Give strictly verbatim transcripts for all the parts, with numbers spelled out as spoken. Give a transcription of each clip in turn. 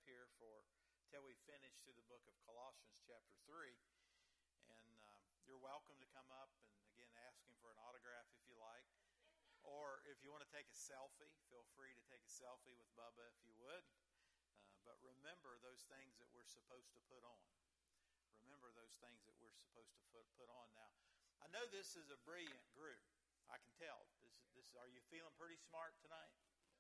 here for till we finish through the book of Colossians chapter three. And um, you're welcome to come up and, again, ask him for an autograph if you like. Or if you want to take a selfie, feel free to take a selfie with Bubba if you would. Uh, but remember those things that we're supposed to put on. Remember those things that we're supposed to put, put on. Now, I know this is a brilliant group. I can tell. This, this, are you feeling pretty smart tonight?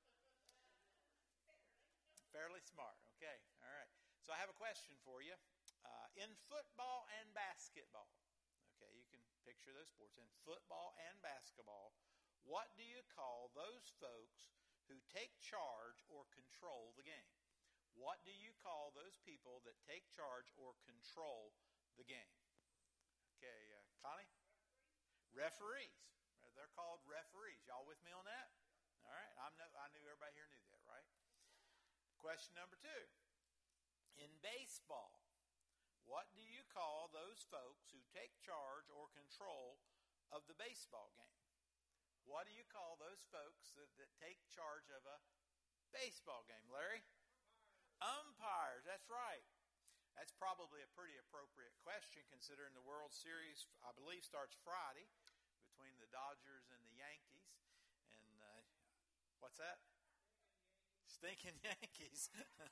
Fairly smart. Okay. All right. So I have a question for you. Uh, in football and basketball, okay, you can picture those sports. In football and basketball, what do you call those folks who take charge or control the game? What do you call those people that take charge or control the game? Okay, uh, Connie? Referees. They're called referees. Y'all with me on that? All right. I'm no, I knew everybody here knew that, right? Question number two. In baseball, what do you call those folks who take charge or control of the baseball game? What do you call those folks that, that take charge of a baseball game, Larry? Umpires. That's right. That's probably a pretty appropriate question considering the World Series, I believe, starts Friday between the Dodgers and the Yankees. And uh, what's that? Stinking Yankees.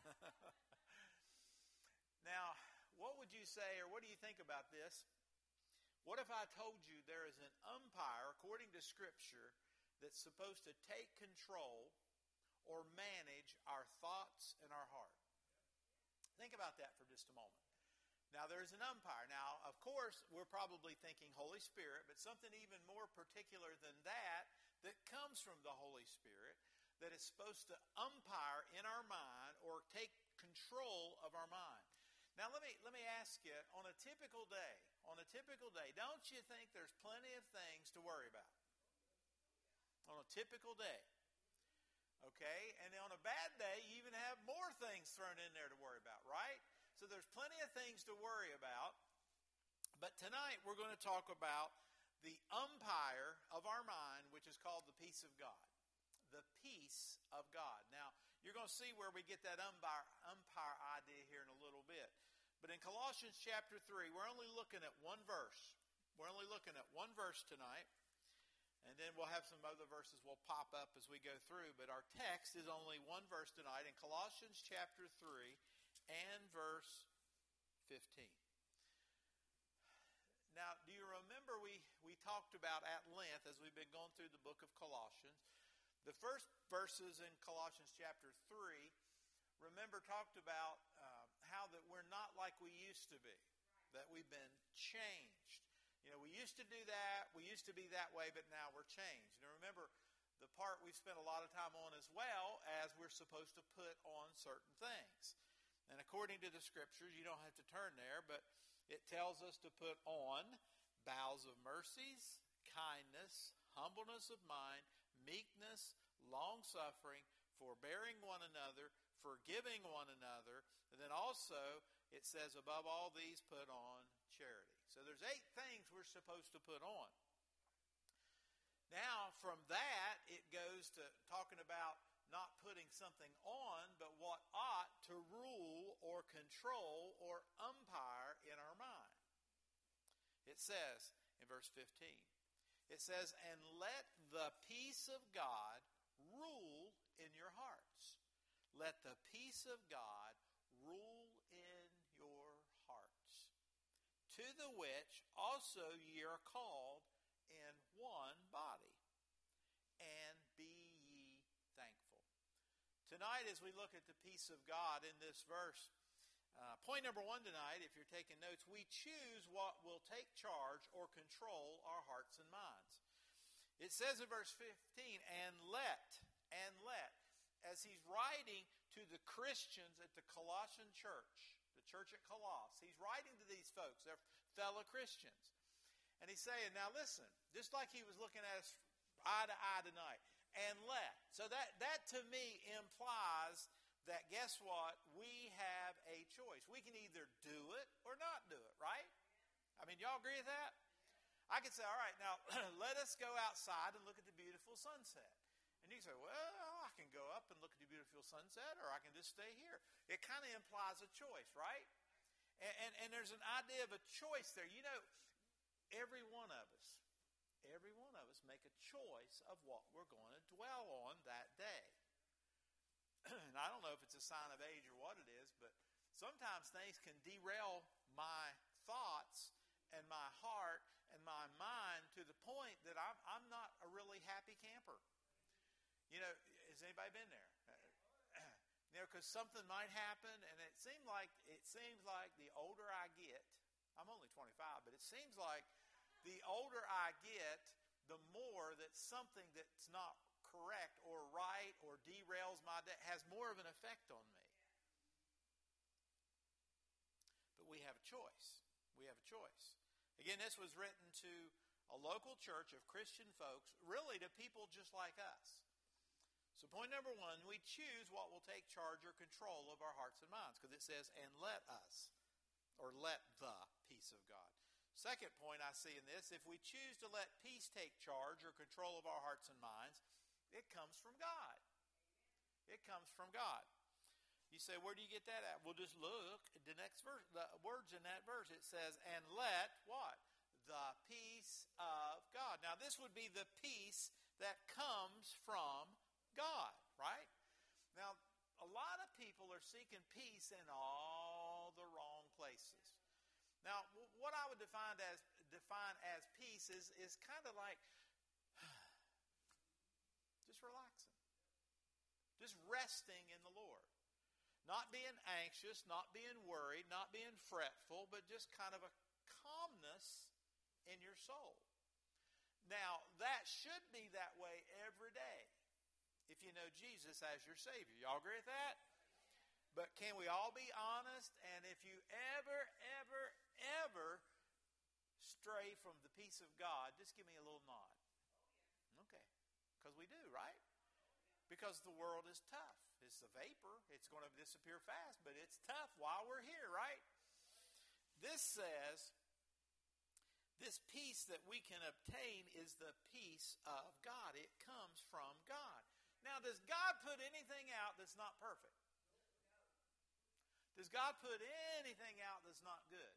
Now, what would you say, or what do you think about this? What if I told you there is an umpire, according to Scripture, that's supposed to take control or manage our thoughts and our heart? Think about that for just a moment. Now, there's an umpire. Now, of course, we're probably thinking Holy Spirit, but something even more particular than that that comes from the Holy Spirit that is supposed to umpire in our mind or take control of our mind. Now, let me let me ask you, on a typical day, on a typical day, don't you think there's plenty of things to worry about? On a typical day. Okay? And on a bad day, you even have more things thrown in there to worry about, right? So there's plenty of things to worry about. But tonight, we're going to talk about the umpire of our mind, which is called the peace of God. The peace of God. Now, you're going to see where we get that umpire, umpire idea here in a little bit. But in Colossians chapter three, we're only looking at one verse. We're only looking at one verse tonight. And then we'll have some other verses will pop up as we go through. But our text is only one verse tonight in Colossians chapter three and verse fifteen. Now, do you remember we, we talked about at length as we've been going through the book of Colossians, the first verses in Colossians chapter three, remember, talked about uh, how that we're not like we used to be, that we've been changed. You know, we used to do that, we used to be that way, but now we're changed. And remember, the part we've spent a lot of time on as well as we're supposed to put on certain things. And according to the Scriptures, you don't have to turn there, but it tells us to put on bowels of mercies, kindness, humbleness of mind, meekness, long-suffering, forbearing one another, forgiving one another. And then also, it says, above all these, put on charity. So there's eight things we're supposed to put on. Now, from that, it goes to talking about not putting something on, but what ought to rule or control or umpire in our mind. It says in verse fifteen, it says, and let the peace of God rule in your hearts. Let the peace of God rule in your hearts. To the which also ye are called in one body. And be ye thankful. Tonight, as we look at the peace of God in this verse, uh, point number one tonight, if you're taking notes, we choose what will take charge or control our hearts and minds. It says in verse fifteen, and let, and let, as he's writing to the Christians at the Colossian church, the church at Colossus, he's writing to these folks, they're fellow Christians. And he's saying, now listen, just like he was looking at us eye to eye tonight, and let. So that, that to me implies that, guess what? We have a choice. We can either do it or not do it, right? I mean, y'all agree with that? I could say, all right, now let us go outside and look at the beautiful sunset. And you can say, well, I can go up and look at the beautiful till sunset, or I can just stay here. It kind of implies a choice, right? And, and, and there's an idea of a choice there. You know, every one of us, every one of us make a choice of what we're going to dwell on that day. And I don't know if it's a sign of age or what it is, but sometimes things can derail my thoughts and my heart and my mind to the point that I'm, I'm not a really happy camper. You know, has anybody been there? You know, because something might happen, and it seemed like it seems like the older I get, I'm only twenty-five, but it seems like the older I get, the more that something that's not correct or right or derails my day has more of an effect on me. But we have a choice. We have a choice. Again, this was written to a local church of Christian folks, really to people just like us. So point number one, we choose what will take charge or control of our hearts and minds, because it says, and let us, or let the peace of God. Second point I see in this, if we choose to let peace take charge or control of our hearts and minds, it comes from God. It comes from God. You say, where do you get that at? Well, just look at the next verse, the words in that verse. It says, and let what? The peace of God. Now, this would be the peace that comes from God, right? Now, a lot of people are seeking peace in all the wrong places. Now, what I would define as define as peace is, is kind of like just relaxing. Just resting in the Lord. Not being anxious, not being worried, not being fretful, but just kind of a calmness in your soul. Now, that should be that way every day if you know Jesus as your Savior. Y'all agree with that? But can we all be honest? And if you ever, ever, ever stray from the peace of God, just give me a little nod. Okay. Because we do, right? Because the world is tough. It's a vapor. It's going to disappear fast, but it's tough while we're here, right? This says, this peace that we can obtain is the peace of God. It comes from God. Now, does God put anything out that's not perfect? Does God put anything out that's not good?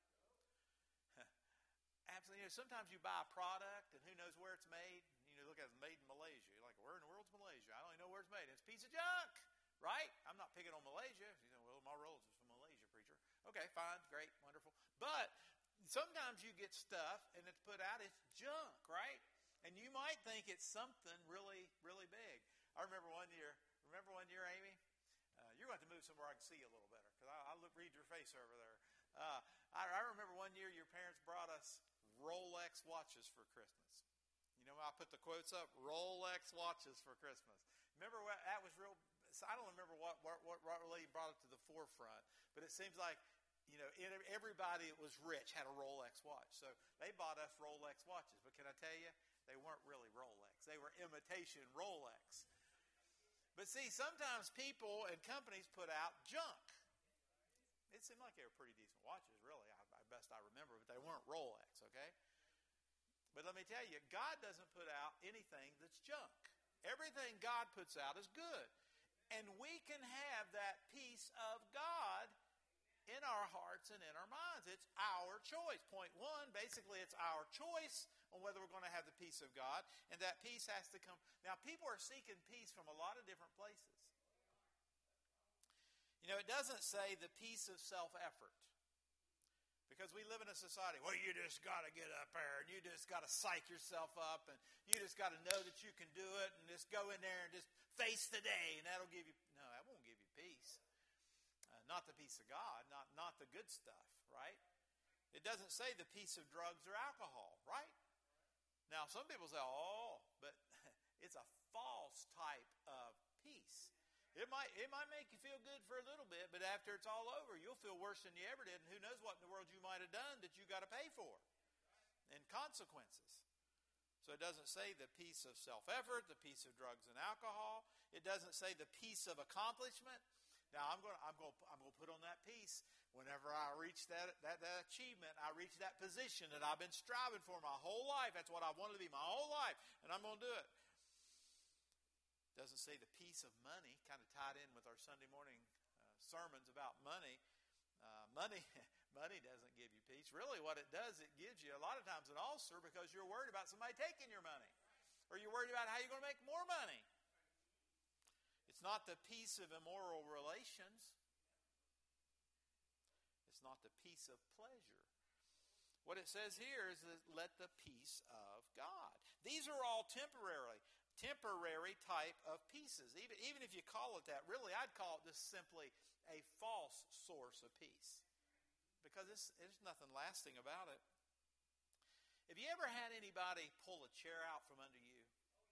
Absolutely. You know, sometimes you buy a product and who knows where it's made. You know, look at it, made in Malaysia. You're like, where in the world's Malaysia? I don't even know where it's made. It's a piece of junk, right? I'm not picking on Malaysia. You know, well, my roll's is from Malaysia, preacher. Okay, fine, great, wonderful. But sometimes you get stuff and it's put out, it's junk, right? And you might think it's something really, really big. I remember one year, remember one year, Amy? Uh, you're going to have to move somewhere I can see you a little better, because I, I look, read your face over there. Uh, I, I remember one year your parents brought us Rolex watches for Christmas. You know, I put the quotes up, Rolex watches for Christmas. Remember what, that was real, I don't remember what, what, what really brought it to the forefront, but it seems like, you know, everybody that was rich had a Rolex watch. So they bought us Rolex watches. But can I tell you, they weren't really Rolex. They were imitation Rolex. But see, sometimes people and companies put out junk. It seemed like they were pretty decent watches, really, I, I best I remember, but they weren't Rolex, okay? But let me tell you, God doesn't put out anything that's junk. Everything God puts out is good. And we can have that peace of God in our hearts and in our minds. It's our choice. Point one, basically it's our choice on whether we're going to have the peace of God. And that peace has to come. Now, people are seeking peace from a lot of different places. You know, it doesn't say the peace of self-effort. Because we live in a society, well, you just got to get up there and you just got to psych yourself up and you just got to know that you can do it and just go in there and just face the day and that'll give you, no, that won't give you peace. Uh, not the peace of God, not, not the good stuff, right? It doesn't say the peace of drugs or alcohol, right? Now, some people say, oh, but it's a false type of peace. It might it might make you feel good for a little bit, but after it's all over, you'll feel worse than you ever did, and who knows what in the world you might have done that you got to pay for, and consequences. So it doesn't say the peace of self-effort, the peace of drugs and alcohol. It doesn't say the peace of accomplishment. Now I'm going I'm going I'm going to put on that peace whenever I reach that, that that achievement. I reach that position that I've been striving for my whole life. That's what I wanted to be my whole life, and I'm going to do it. Doesn't say the peace of money, kind of tied in with our Sunday morning uh, sermons about money. Uh, money money doesn't give you peace. Really what it does, it gives you a lot of times an ulcer because you're worried about somebody taking your money. Or you're worried about how you're going to make more money. It's not the peace of immoral relations. It's not the peace of pleasure. What it says here is that let the peace of God. These are all temporary, temporary type of pieces. Even, even if you call it that, really I'd call it just simply a false source of peace. Because it's, there's nothing lasting about it. Have you ever had anybody pull a chair out from under you?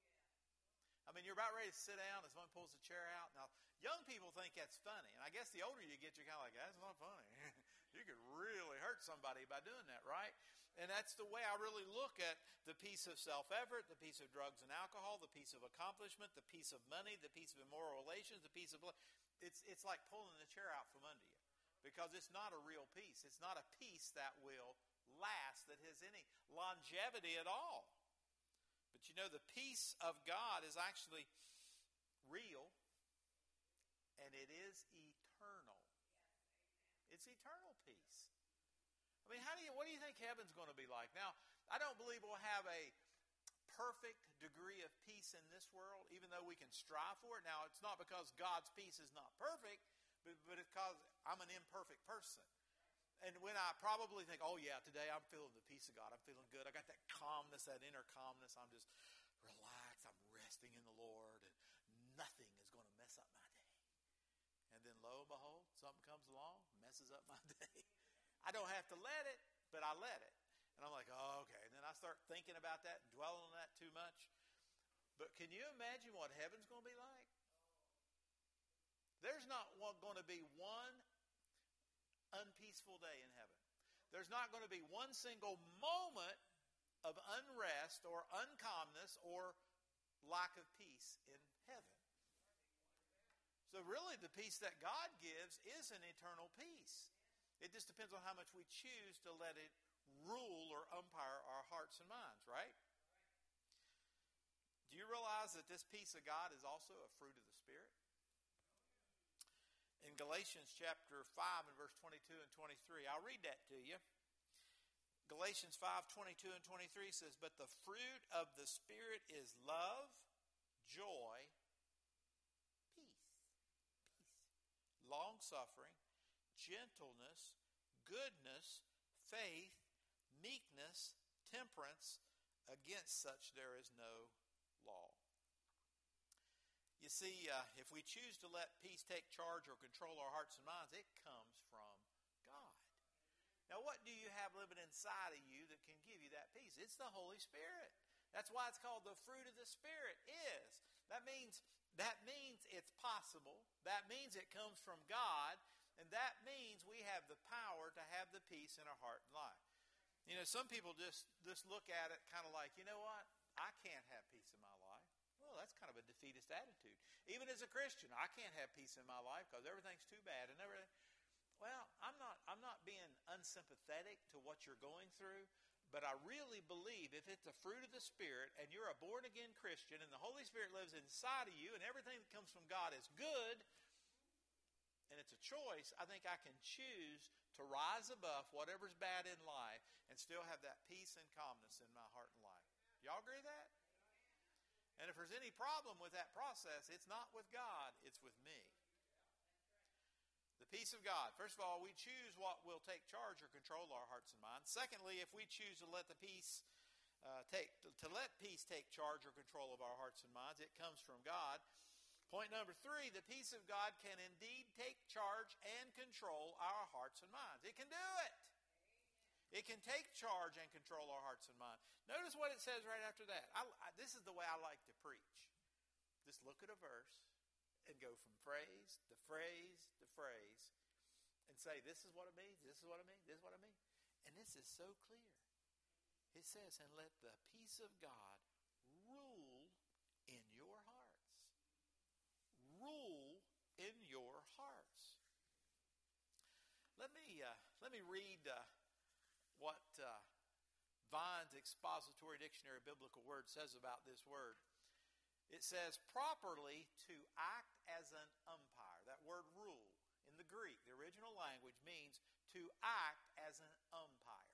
I mean, you're about ready to sit down and someone pulls the chair out. Now, young people think that's funny. And I guess the older you get, you're kind of like, that's not funny. You could really hurt somebody by doing that, right? And that's the way I really look at the piece of self-effort, the piece of drugs and alcohol, the piece of accomplishment, the piece of money, the piece of immoral relations, the piece of... It's, it's like pulling the chair out from under you. Because it's not a real peace. It's not a peace that will last, that has any longevity at all. But you know, the peace of God is actually real, and it is eternal. It's eternal peace. I mean, how do you? What do you think heaven's going to be like? Now, I don't believe we'll have a perfect degree of peace in this world, even though we can strive for it. Now, it's not because God's peace is not perfect, but, but it's because I'm an imperfect person. And when I probably think, oh yeah, today I'm feeling the peace of God. I'm feeling good. I got that calmness, that inner calmness. I'm just relaxed. I'm resting in the Lord. And nothing is going to mess up my day. And then lo and behold, something comes along, messes up my day. I don't have to let it, but I let it. And I'm like, oh, okay. And then I start thinking about that and dwelling on that too much. But can you imagine what heaven's going to be like? There's not going to be one unpeaceful day in heaven. There's not going to be one single moment of unrest or uncalmness or lack of peace in heaven. So really the peace that God gives is an eternal peace. It just depends on how much we choose to let it rule or umpire our hearts and minds, right? Do you realize that this peace of God is also a fruit of the Spirit? In Galatians chapter five and verse twenty-two and twenty-three, I'll read that to you. Galatians five, twenty-two and twenty-three says, but the fruit of the Spirit is love, joy, peace, peace, long-suffering, gentleness, goodness, faith, meekness, temperance. Against such there is no law. You see, uh, if we choose to let peace take charge or control our hearts and minds, it comes from God. Now, what do you have living inside of you that can give you that peace? It's the Holy Spirit. That's why it's called the fruit of the Spirit is. That means, that means it's possible. That means it comes from God. And that means we have the power to have the peace in our heart and life. You know, some people just, just look at it kind of like, you know what? I can't have peace in my life. Well, that's kind of a defeatist attitude. Even as a Christian, I can't have peace in my life because everything's too bad and everything. Well, I'm not I'm not being unsympathetic to what you're going through, but I really believe if it's a fruit of the Spirit and you're a born-again Christian and the Holy Spirit lives inside of you and everything that comes from God is good, and it's a choice, I think I can choose to rise above whatever's bad in life and still have that peace and calmness in my heart and life. Y'all agree with that? And if there's any problem with that process, it's not with God, it's with me. The peace of God. First of all, we choose what will take charge or control our hearts and minds. Secondly, if we choose to let the peace uh, take to let peace take charge or control of our hearts and minds, it comes from God. Point number three, the peace of God can indeed take charge and control our hearts and minds. It can do it. It can take charge and control our hearts and minds. Notice what it says right after that. I, I, this is the way I like to preach. Just look at a verse and go from phrase to phrase to phrase and say, this is what it means, this is what it means, this is what it means. And this is so clear. It says, and let the peace of God rule in your hearts. Rule in your hearts. Let me, uh, let me read... Uh, what uh, Vine's Expository Dictionary of Biblical Words says about this word. It says properly to act as an umpire. That word rule in the Greek, the original language, means to act as an umpire.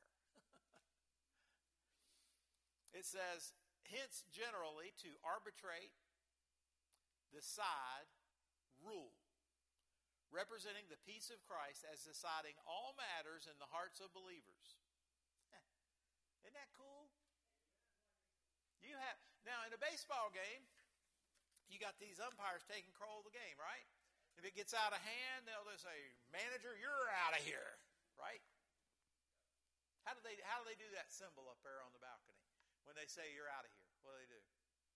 It says, hence generally to arbitrate, decide, rule, representing the peace of Christ as deciding all matters in the hearts of believers. Isn't that cool? You have now in a baseball game, you got these umpires taking control of the game, right? If it gets out of hand, they'll just say, "Manager, you're out of here," right? How do they how do they do that symbol up there on the balcony when they say you're out of here? What do they do?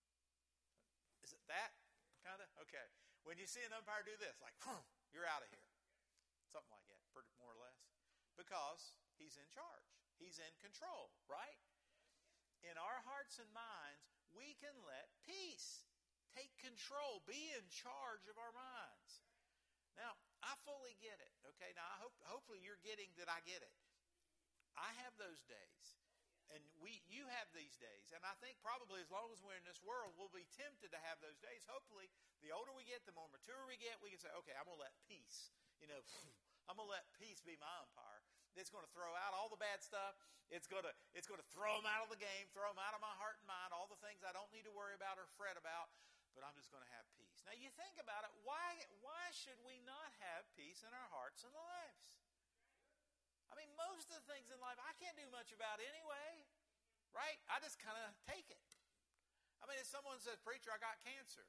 Is it that kind of okay? When you see an umpire do this, like you're out of here, something like that, pretty more or less, because he's in charge, he's in control, right? In our hearts and minds, we can let peace take control, be in charge of our minds. Now, I fully get it, okay? Now, I hope, hopefully you're getting that I get it. I have those days, and we, you have these days, and I think probably as long as we're in this world, we'll be tempted to have those days. Hopefully, the older we get, the more mature we get, we can say, okay, I'm going to let peace, you know, I'm going to let peace be my umpire. It's going to throw out all the bad stuff. It's going to it's going to throw them out of the game, throw them out of my heart and mind, all the things I don't need to worry about or fret about, but I'm just going to have peace. Now, you think about it, why why should we not have peace in our hearts and lives? I mean, most of the things in life I can't do much about anyway, right? I just kind of take it. I mean, if someone says, "Preacher, I got cancer,"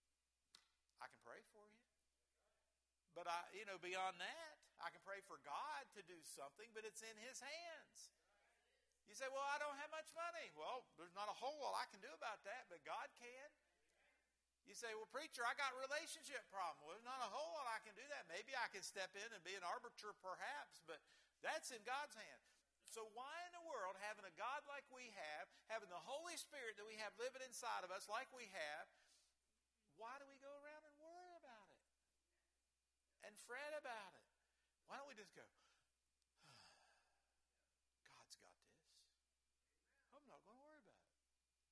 I can pray for you. But, I, you know, beyond that, I can pray for God to do something, but it's in His hands. You say, well, I don't have much money. Well, there's not a whole lot I can do about that, but God can. You say, well, preacher, I got a relationship problem. Well, there's not a whole lot I can do that. Maybe I can step in and be an arbiter perhaps, but that's in God's hand. So why in the world, having a God like we have, having the Holy Spirit that we have living inside of us like we have, why do we go around and worry about it and fret about it? Why don't we just go, God's got this. I'm not going to worry about it.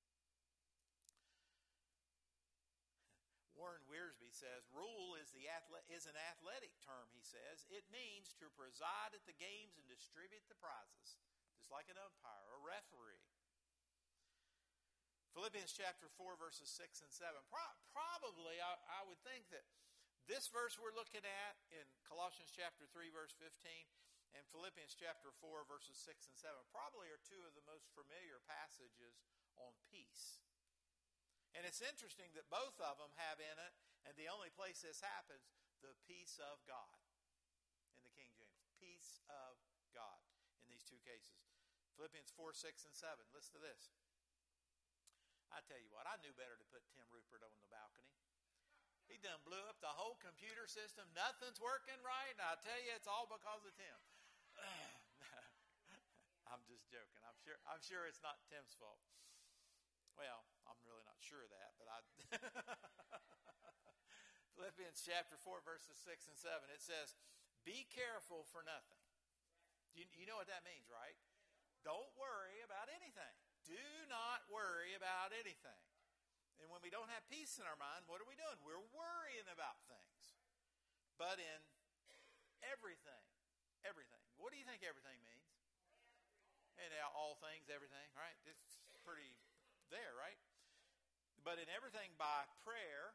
Warren Wiersbe says, rule is the athle- is an athletic term, he says. It means to preside at the games and distribute the prizes, just like an umpire or referee. Philippians chapter four, verses six and seven. Pro- probably, I, I would think that this verse we're looking at in Colossians chapter three, verse fifteen, and Philippians chapter four, verses six and seven probably are two of the most familiar passages on peace. And it's interesting that both of them have in it, and the only place this happens, the peace of God in the King James. Peace of God in these two cases. Philippians four, six, and seven. Listen to this. I tell you what, I knew better to put Tim Rupert on the balcony. He done blew up the whole computer system. Nothing's working right, and I tell you, it's all because of Tim. I'm just joking. I'm sure. I'm sure it's not Tim's fault. Well, I'm really not sure of that, but I. Philippians chapter four, verses six and seven. It says, "Be careful for nothing." You, you know what that means, right? Don't worry about anything. Do not worry about anything. And when we don't have peace in our mind, what are we doing? We're worrying about things. But in everything, everything. What do you think everything means? And all things, everything, right? It's pretty there, right? But in everything by prayer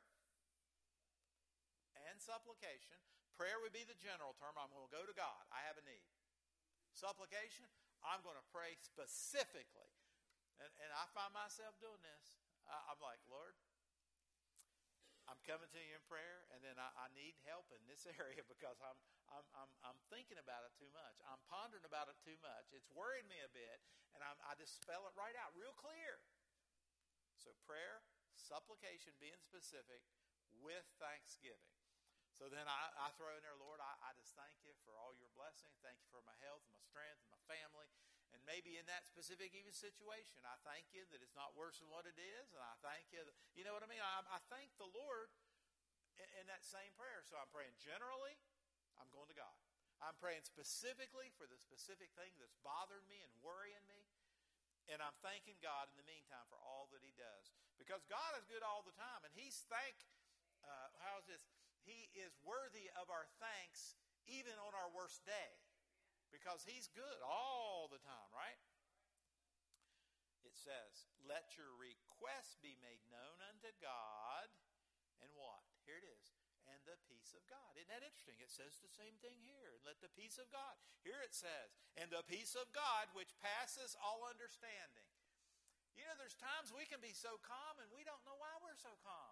and supplication. Prayer would be the general term. I'm going to go to God. I have a need. Supplication, I'm going to pray specifically. And, and I find myself doing this. I, I'm like, Lord, I'm coming to you in prayer, and then I, I need help in this area because I'm, I'm I'm I'm thinking about it too much. I'm pondering about it too much. It's worried me a bit, and I'm, I just spell it right out, real clear. So prayer, supplication, being specific, with thanksgiving. So then I, I throw in there, Lord, I, I just thank you for all your blessings. Thank you for my health, my strength, and my family. And maybe in that specific even situation, I thank you that it's not worse than what it is. And I thank you that, you know what I mean? I, I thank the Lord in, in that same prayer. So I'm praying generally, I'm going to God. I'm praying specifically for the specific thing that's bothering me and worrying me. And I'm thanking God in the meantime for all that he does. Because God is good all the time. And he's thank, uh, how is this? He is worthy of our thanks even on our worst day. Because he's good all the time, right? It says, let your requests be made known unto God. And what? Here it is. And the peace of God. Isn't that interesting? It says the same thing here. And let the peace of God. Here it says, and the peace of God which passes all understanding. You know, there's times we can be so calm and we don't know why we're so calm.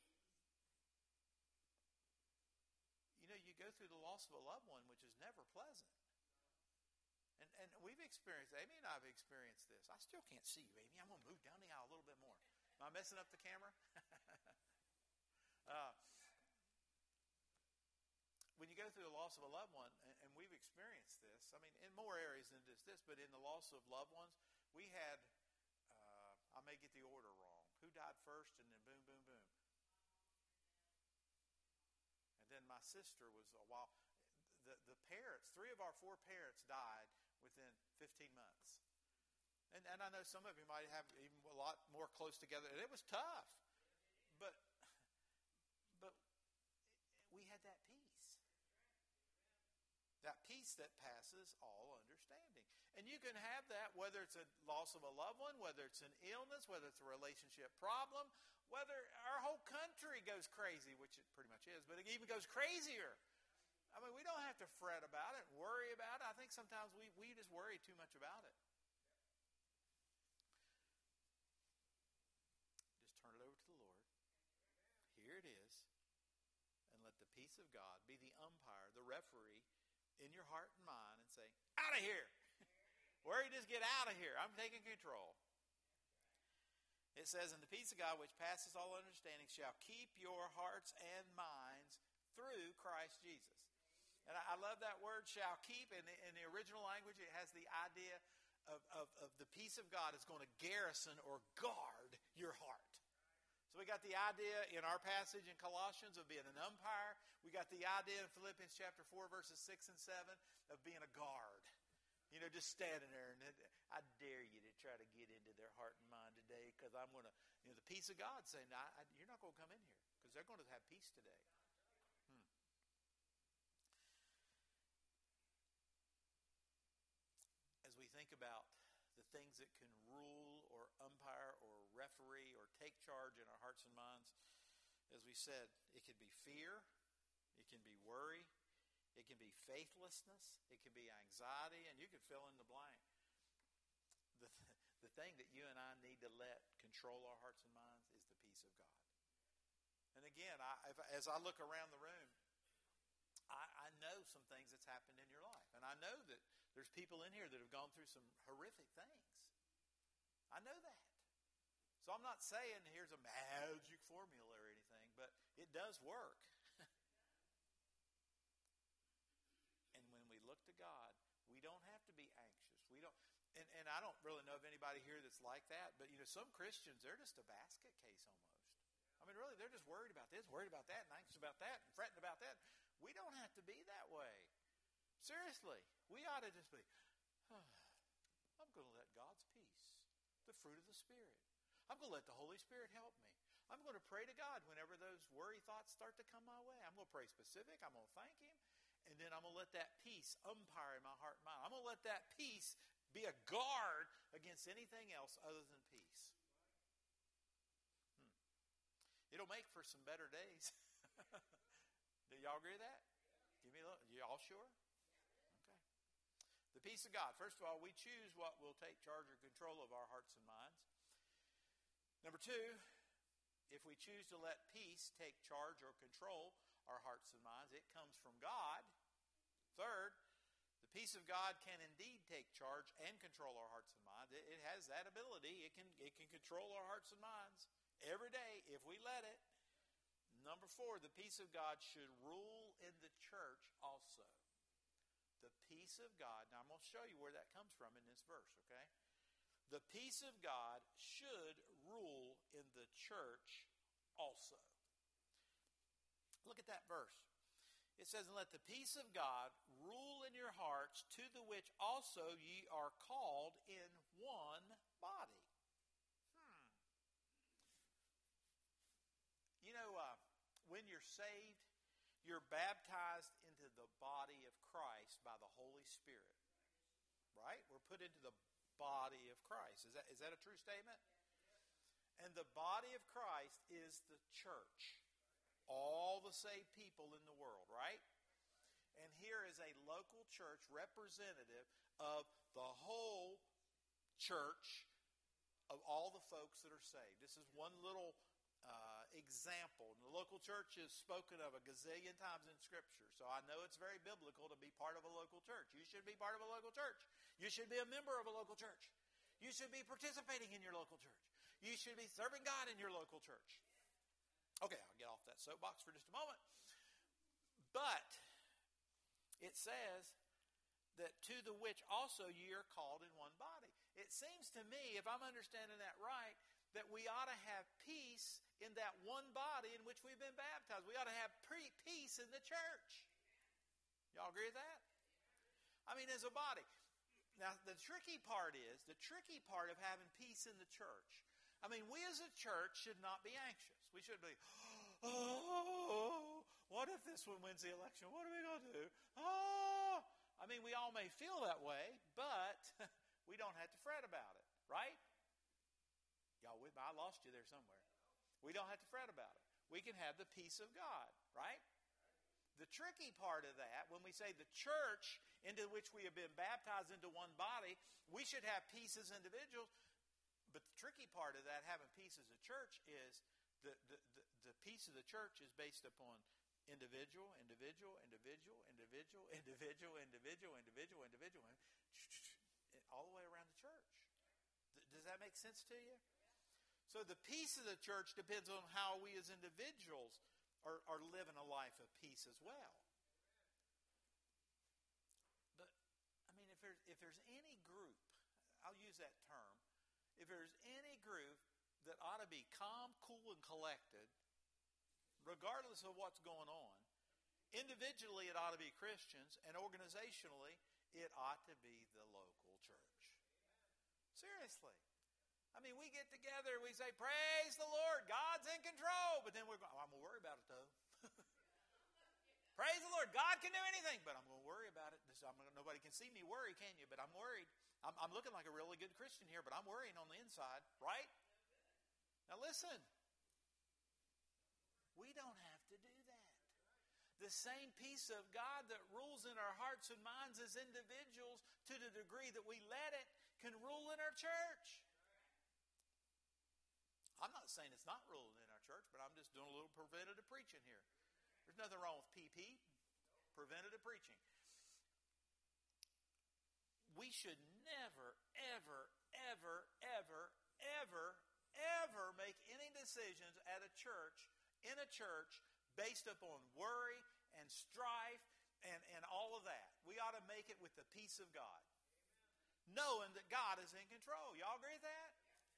You know, you go through the loss of a loved one, which is never pleasant. And and we've experienced, Amy and I have experienced this. I still can't see you, Amy. I'm going to move down the aisle a little bit more. Am I messing up the camera? uh When you go through the loss of a loved one, and, and we've experienced this, I mean, in more areas than just this, but in the loss of loved ones, we had, uh, I may get the order wrong, who died first, and then boom, boom, boom. And then my sister was a while, the, the parents, three of our four parents died within fifteen months. And, and I know some of you might have even a lot more close together, and it was tough. But, but we had that peace. That peace that passes all understanding. And you can have that whether it's a loss of a loved one, whether it's an illness, whether it's a relationship problem, whether our whole country goes crazy, which it pretty much is, but it even goes crazier. I mean, we don't have to fret about it, worry about it. I think sometimes we, we just worry too much about it. Just turn it over to the Lord. Here it is. And let the peace of God be the umpire, the referee, in your heart and mind, and say, out of here. Worry, just get out of here. I'm taking control. It says, and the peace of God which passes all understanding shall keep your hearts and minds through Christ Jesus. And I, I love that word, shall keep. In the, in the original language, it has the idea of, of, of the peace of God is going to garrison or guard your heart. So we got the idea in our passage in Colossians of being an umpire. We got the idea in Philippians chapter four, verses six and seven of being a guard. You know, just standing there. And I dare you to try to get into their heart and mind today, because I'm going to, you know, the peace of God saying, I, I, you're not going to come in here because they're going to have peace today. Hmm. As we think about the things that can rule or umpire or referee or take charge in our hearts and minds, as we said, it can be fear, it can be worry, it can be faithlessness, it can be anxiety, and you can fill in the blank. The, the thing that you and I need to let control our hearts and minds is the peace of God. And again, I, if, as I look around the room, I, I know some things that's happened in your life. And I know that there's people in here that have gone through some horrific things. I know that. So I'm not saying here's a magic formula or anything, but it does work. And when we look to God, we don't have to be anxious. We don't, and, and I don't really know of anybody here that's like that, but you know, some Christians, they're just a basket case almost. I mean, really, they're just worried about this, worried about that, and anxious about that, and fretting about that. We don't have to be that way. Seriously, we ought to just be, oh, I'm going to let God's peace, the fruit of the Spirit. I'm going to let the Holy Spirit help me. I'm going to pray to God whenever those worry thoughts start to come my way. I'm going to pray specific. I'm going to thank Him. And then I'm going to let that peace umpire in my heart and mind. I'm going to let that peace be a guard against anything else other than peace. Hmm. It'll make for some better days. Do y'all agree with that? Give me a look. Y'all sure? Okay. The peace of God. First of all, we choose what will take charge or control of our hearts and minds. Number two, if we choose to let peace take charge or control our hearts and minds, it comes from God. Third, the peace of God can indeed take charge and control our hearts and minds. It, it has that ability. It can, it can control our hearts and minds every day if we let it. Number four, the peace of God should rule in the church also. The peace of God. Now I'm going to show you where that comes from in this verse, okay? The peace of God should rule in the church also. Look at that verse. It says, and let the peace of God rule in your hearts, to the which also ye are called in one body. Hmm. You know, uh, when you're saved, you're baptized into the body of Christ by the Holy Spirit. Right? We're put into the body of Christ. Is that is that a true statement? And the body of Christ is the church. All the saved people in the world, right? And here is a local church representative of the whole church of all the folks that are saved. This is one little uh, example. The local church is spoken of a gazillion times in Scripture, so I know it's very biblical to be part of a local church. You should be part of a local church. You should be a member of a local church. You should be participating in your local church. You should be serving God in your local church. Okay, I'll get off that soapbox for just a moment. But it says that to the which also ye are called in one body. It seems to me, if I'm understanding that right, that we ought to have peace in that one body in which we've been baptized. We ought to have pre- peace in the church. Y'all agree with that? I mean, as a body. Now, the tricky part is, the tricky part of having peace in the church, I mean, we as a church should not be anxious. We should be, oh, what if this one wins the election? What are we going to do? Oh, I mean, we all may feel that way, but we don't have to fret about it, right? Y'all with me? I lost you there somewhere. We don't have to fret about it. We can have the peace of God, right? The tricky part of that, when we say the church into which we have been baptized into one body, we should have peace as individuals. But the tricky part of that, having peace as a church, is the, the, the, the peace of the church is based upon individual, individual, individual, individual, individual, individual, individual, individual, all the way around the church. Does that make sense to you? So the peace of the church depends on how we as individuals are, are living a life of peace as well. But, I mean, if there's, if there's any group, I'll use that term, if there's any group that ought to be calm, cool, and collected, regardless of what's going on, individually it ought to be Christians, and organizationally it ought to be the local church. Seriously. I mean, we get together and we say, praise the Lord, God's in control. But then we're going, oh, I'm going to worry about it, though. Praise the Lord, God can do anything, but I'm going to worry about it. This, I'm gonna, nobody can see me worry, can you? But I'm worried. I'm, I'm looking like a really good Christian here, but I'm worrying on the inside, right? Now listen, we don't have to do that. The same peace of God that rules in our hearts and minds as individuals, to the degree that we let it, can rule in our church. I'm not saying it's not ruling in our church, but I'm just doing a little preventative preaching here. There's nothing wrong with P P, preventative preaching. We should never, ever, ever, ever, ever, ever make any decisions at a church, in a church, based upon worry and strife and, and all of that. We ought to make it with the peace of God, knowing that God is in control. Y'all agree with that?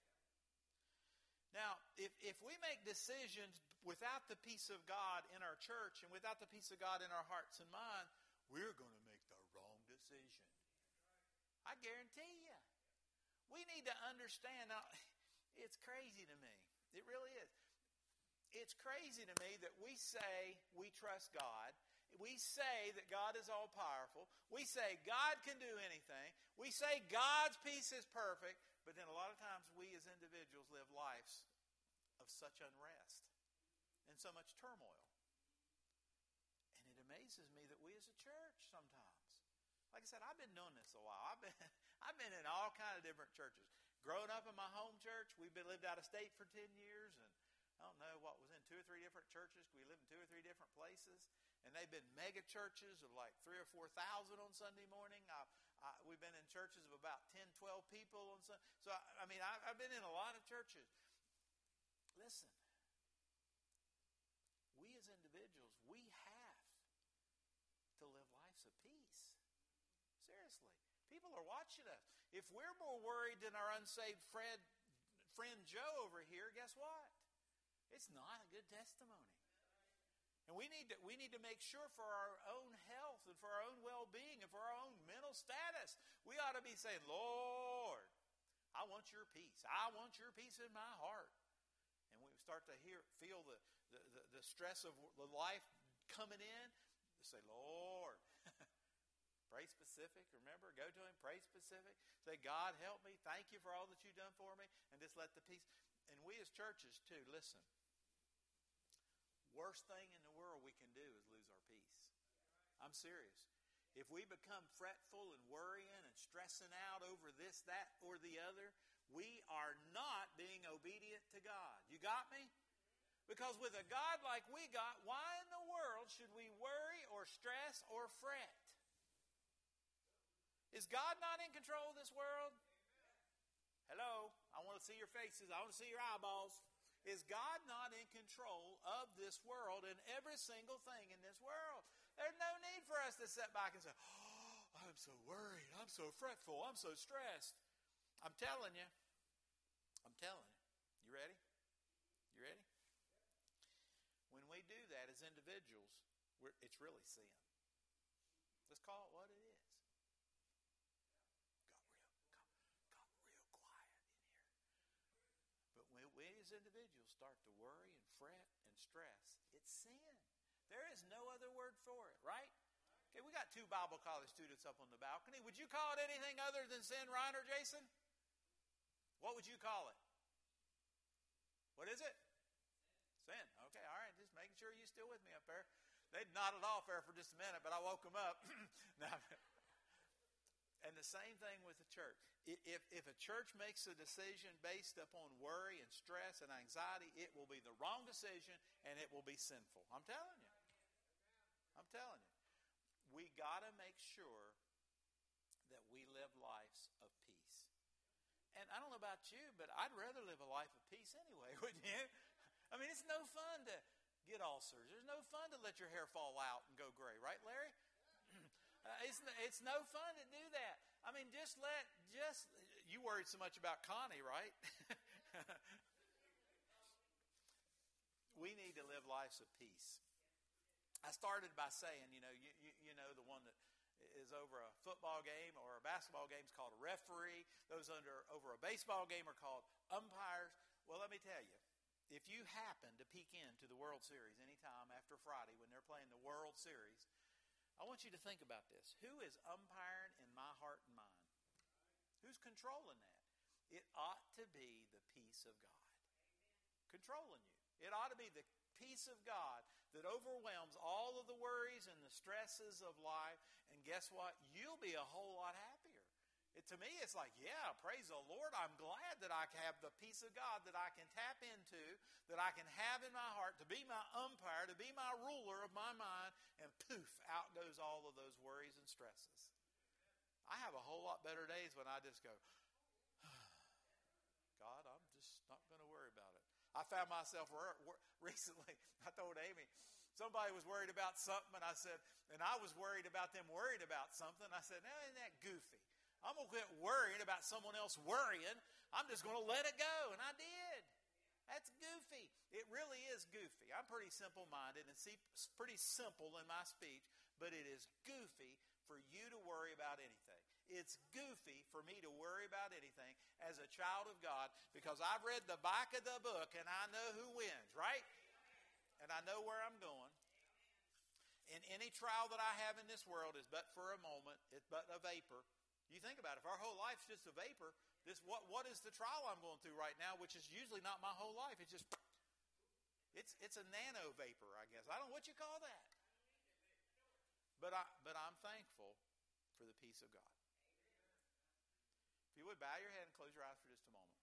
Now, if, if we make decisions without the peace of God in our church and without the peace of God in our hearts and mind, we're going to make the wrong decision. I guarantee you. We need to understand. Now, it's crazy to me. It really is. It's crazy to me that we say we trust God. We say that God is all-powerful. We say God can do anything. We say God's peace is perfect. But then a lot of times we as individuals live lives of such unrest and so much turmoil. And it amazes me that we as a church sometimes, like I said, I've been doing this a while. I've been I've been in all kind of different churches. Growing up in my home church, we've been lived out of state for ten years, and I don't know what was in two or three different churches. We lived in two or three different places, and they've been mega churches of like three or four thousand on Sunday morning. I, I, we've been in churches of about ten, twelve people on Sunday. So I, I mean, I, I've been in a lot of churches. Listen, we as individuals, we have to live lives of peace. Seriously, people are watching us. If we're more worried than our unsaved friend, friend Joe over here, guess what? It's not a good testimony. And we need to we need to make sure for our own health and for our own well-being and for our own mental status, we ought to be saying, Lord, I want your peace. I want your peace in my heart. And we start to hear, feel the, the, the, the stress of the life coming in. Say, Lord, pray specific. Remember, go to Him, pray specific. Say, God, help me. Thank you for all that you've done for me. And just let the peace. And we as churches, too, listen. Worst thing in the world we can do is lose our peace. I'm serious. If we become fretful and worrying and stressing out over this, that, or the other, we are not being obedient to God. You got me? Because with a God like we got, why in the world should we worry or stress or fret? Is God not in control of this world? Hello? I want to see your faces. I want to see your eyeballs. Is God not in control of this world and every single thing in this world? There's no need for us to sit back and say, oh, I'm so worried. I'm so fretful. I'm so stressed. I'm telling you. I'm telling you. You ready? You ready? When we do that as individuals, we're, it's really sin. Let's call it what it is. Got real, got, got real quiet in here. But when we as individuals start to worry and fret and stress, it's sin. There is no other word for it, right? Okay, we got two Bible college students up on the balcony. Would you call it anything other than sin, Ryan or Jason? What would you call it? What is it? Sin. Okay, all right. Just making sure you're still with me up there. They nodded off there for just a minute, but I woke them up. Now, and the same thing with the church. If, if a church makes a decision based upon worry and stress and anxiety, it will be the wrong decision and it will be sinful. I'm telling you. I'm telling you. We got to make sure that we live lives of peace. And I don't know about you, but I'd rather live a life of peace anyway, wouldn't you? I mean, it's no fun to get ulcers. There's no fun to let your hair fall out and go gray. Right, Larry? uh, it's, it's no fun to do that. I mean, just let, just, you worried so much about Connie, right? We need to live lives of peace. I started by saying, you know, you, you, you know, the one that is over a football game or a basketball game is called a referee. Those under over a baseball game are called umpires. Well, let me tell you, if you happen to peek into the World Series anytime after Friday when they're playing the World Series, I want you to think about this. Who is umpiring in my heart and mind? Who's controlling that? It ought to be the peace of God. Controlling you. It ought to be the peace of God that overwhelms all of the worries and the stresses of life. And guess what? You'll be a whole lot happier. It, to me, it's like, yeah, praise the Lord. I'm glad that I have the peace of God that I can tap into, that I can have in my heart to be my umpire, to be my ruler of my mind, and poof, out goes all of those worries and stresses. I have a whole lot better days when I just go, God, I'm just not going to worry about it. I found myself wor- wor- recently, I told Amy, somebody was worried about something, and I said, and I was worried about them worried about something. I said, now, isn't that goofy? I'm going to quit worrying about someone else worrying. I'm just going to let it go. And I did. That's goofy. It really is goofy. I'm pretty simple-minded and see, pretty simple in my speech, but it is goofy for you to worry about anything. It's goofy for me to worry about anything as a child of God because I've read the back of the book and I know who wins, right? And I know where I'm going. And any trial that I have in this world is but for a moment. It's but a vapor. You think about it. If our whole life's just a vapor, this what what is the trial I'm going through right now, which is usually not my whole life. It's just, it's it's a nano vapor, I guess. I don't know what you call that. But, I, but I'm thankful for the peace of God. If you would, bow your head and close your eyes for just a moment.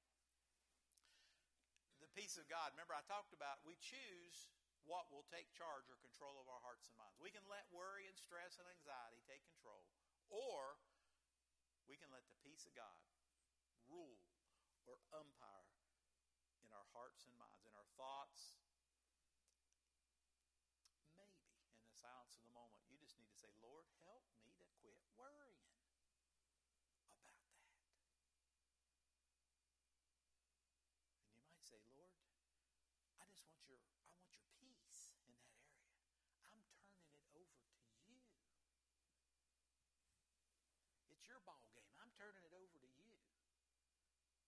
The peace of God. Remember, I talked about we choose what will take charge or control of our hearts and minds. We can let worry and stress and anxiety take control, or we can let the peace of God rule or umpire in our hearts and minds, in our thoughts. Maybe in the silence of the moment, you just need to say, Lord, help me to quit worrying about that. And you might say, Lord, I just want your, I want your peace in that area. I'm turning it over to you. It's your ball game. I'm turning it over to you.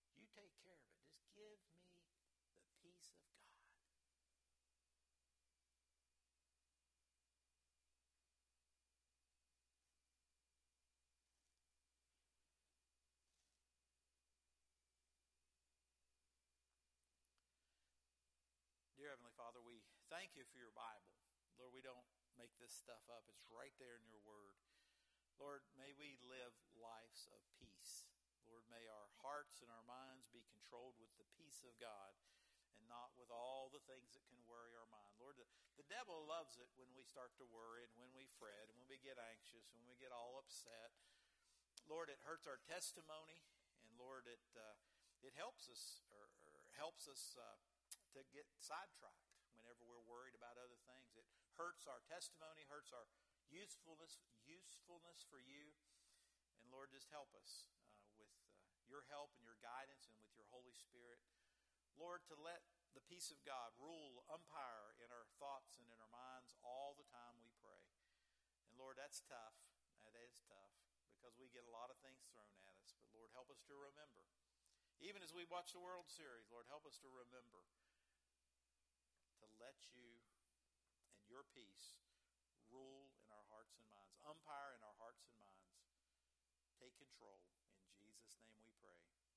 thank you for your Bible. Lord, we don't make this stuff up. It's right there in your word. Lord, may we live lives of peace. Lord, may our hearts and our minds be controlled with the peace of God and not with all the things that can worry our mind. Lord, the, the devil loves it when we start to worry and when we fret and when we get anxious and when we get all upset. Lord, it hurts our testimony, and Lord, it uh, it helps us or, or helps us uh, to get sidetracked whenever we're worried about other things. It hurts our testimony, hurts our usefulness usefulness for you. And Lord, just help us uh, with uh, your help and your guidance and with your Holy Spirit. Lord, to let the peace of God rule, umpire in our thoughts and in our minds all the time we pray. And Lord, that's tough. That is tough because we get a lot of things thrown at us. But Lord, help us to remember. Even as we watch the World Series, Lord, help us to remember to let you and your peace rule in our hearts and minds, umpire in our hearts and minds. Take control. In Jesus' name we pray.